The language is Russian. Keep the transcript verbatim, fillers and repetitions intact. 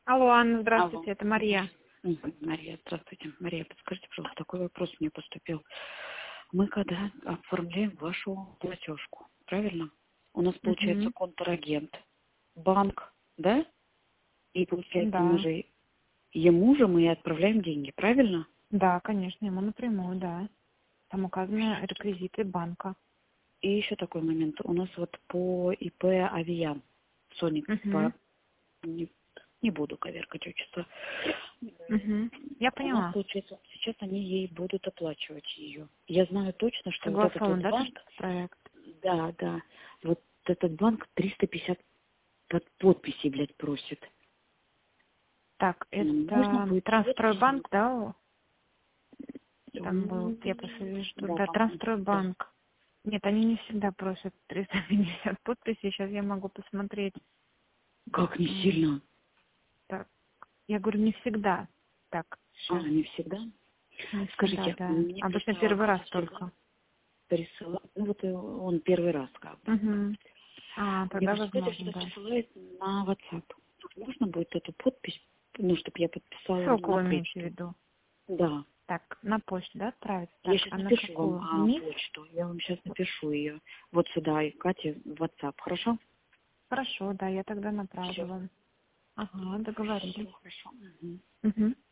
Алло, Анна, Алло. здравствуйте, это Мария. Мгм. Мария, здравствуйте. Мария, подскажите, пожалуйста, такой вопрос мне поступил. Мы когда оформляем вашу платежку, правильно? У нас получается Угу. контрагент, банк, да? И получается мы Да, же ему же мы и отправляем деньги, правильно? да, конечно, ему напрямую, да. Там указаны реквизиты банка. И еще такой момент. У нас вот по ИП Авиан, Соник, Угу. по... не, не буду коверкать отчество. Угу. Я У нас, поняла. получается, сейчас они ей будут оплачивать ее. Я знаю точно, что вот этот Согласован, вот да, этот банк, проект? да, да, вот этот банк триста пятьдесят под подписей, блядь, просит. Так, Можно это будет подписи? Трансстройбанк, да? Там был, М, я просто вижу, что Да, да, по-моему, да. Трансстройбанк. Нет, они не всегда просят триста пятьдесят подписей. Сейчас я могу посмотреть. Как не М, сильно? Так, я говорю, не всегда. Так, А, сейчас. не всегда? Не всегда, Скажите, да. мне Обычно просто первый раз всегда только. присылает, ну вот э, он первый раз как бы. Угу. А, Мне тогда просто кто-то возможно, что-то да. присылает на WhatsApp. Можно будет эту подпись, ну, чтобы я подписала Ссылку на вы имеете в почту? виду? Да. Так, на почту, да, отправить? Я Так, сейчас а на напишу вам какую? а, Вниз? почту. Я вам сейчас напишу ее. Вот сюда, и Кате в WhatsApp. Хорошо? Хорошо, да, я тогда Все. направлю вам. Ага, Все договорились. хорошо. Мгм. Угу.